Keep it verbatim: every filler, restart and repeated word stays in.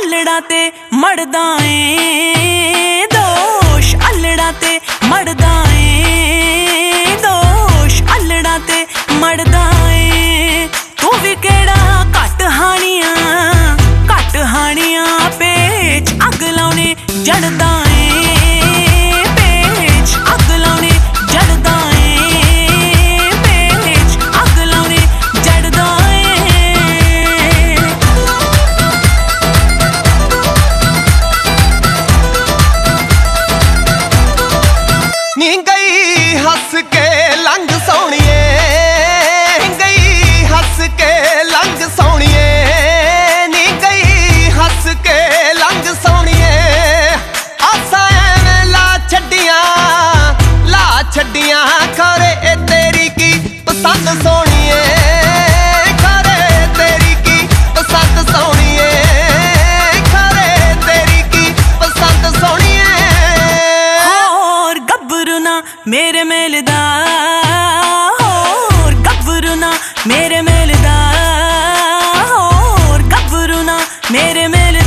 ਅਲੜਾ ਤੇ ਮੜਦਾ ਏ ਦੋਸ਼ ਅਲੜਾ ਤੇ ਮੜਦਾ ਏ ਦੋਸ਼ ਅਲੜਾ ਤੇ ਮੜਦਾ ਏ ਤੂੰ ਵੀ ਕਿਹੜਾ ਘੱਟ ਹਾਣੀਆਂ ਘੱਟ ਹਾਣੀਆਂ ਪੇਚ ਅੱਗ ਲਾਉਣੇ ਜੜਦਾ ਏ ਪੇਚ ਅੱਗ ਲਾਉਣੇ ਜੜਦਾ ਏ ਪੇਚ ਅੱਗ ਲਾਉਣੇ ਜੜਦਾ ਨੀ ਗਈ ਹੱਸ ਕੇ ਲੰਘ ਸੋਹਣੀਏ ਗਈ ਹੱਸ ਕੇ ਲੰਘ ਸੋਹਣੀਏ ਨੀ ਗਈ ਹੱਸ ਕੇ ਲੰਘ ਸੋਹਣੀਏ ਆਸਾਂ ਐਵੇਂ ਲਾ ਛੱਡੀਆਂ ਲਾ ਛੱਡੀਆਂ ਖਰੇ ਇਹ ਤੇਰੀ ਕੀ ਪਸੰਦ ਸੋਹਣੀਏ ਖਰੇ ਤੇਰੀ ਕੀ ਪਸੰਦ ਸੋਹਣੀਏ ਖਰੇ ਤੇਰੀ ਕੀ ਪਸੰਦ ਸੋਹਣੀਏ ਮੇਰੇ ਮੇਲ ਦਾ ਹੋਰ ਗੱਭਰੂ ਨਾ ਮੇਰੇ ਮੇਲ ਦਾ ਹੋਰ ਗੱਭਰੂ ਨਾ ਮੇਰੇ ਮੇਲ